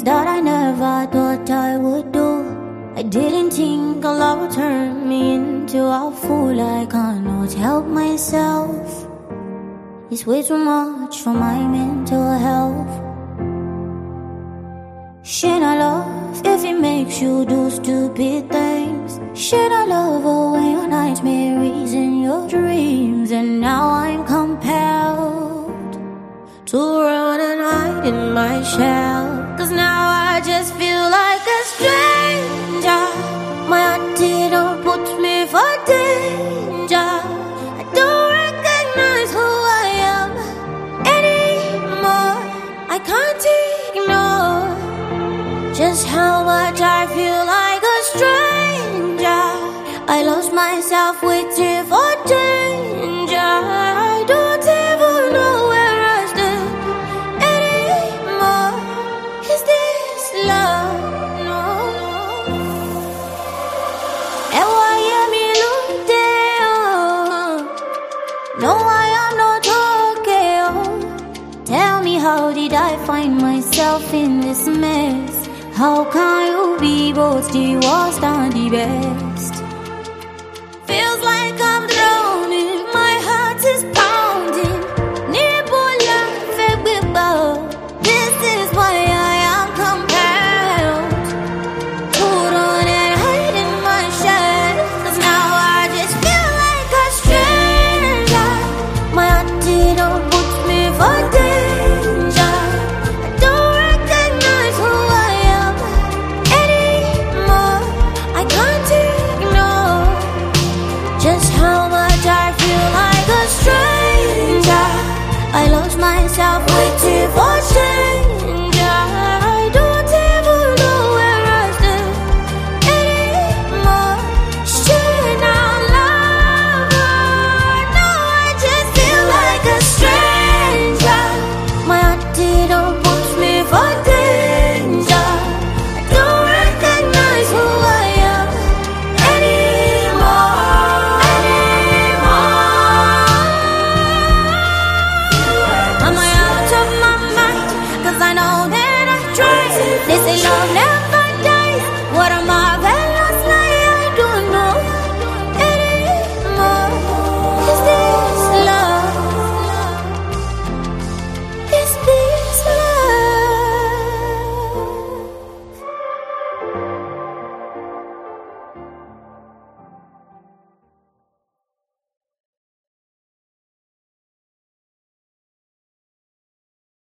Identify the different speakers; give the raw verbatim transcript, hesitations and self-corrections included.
Speaker 1: that I never thought I would do. I didn't think love would turn me into a fool. I cannot help myself. It's way too much for my mental health. Should I love if it makes you do stupid things? Should I love away your nightmares and your dreams? And now I'm compelled to run and hide in my shell. Cause now I just feel like a stranger. My heart didn't put me for danger. I don't recognize who I am anymore. I can't ignore just how much I feel like a stranger. I lost myself waiting for danger. I don't even know where I stand anymore. Is this love? No. And why am I looking? No, I am not okay. Oh. Tell me, how did I find myself in this mess? How can you be both the worst and the best? Feels like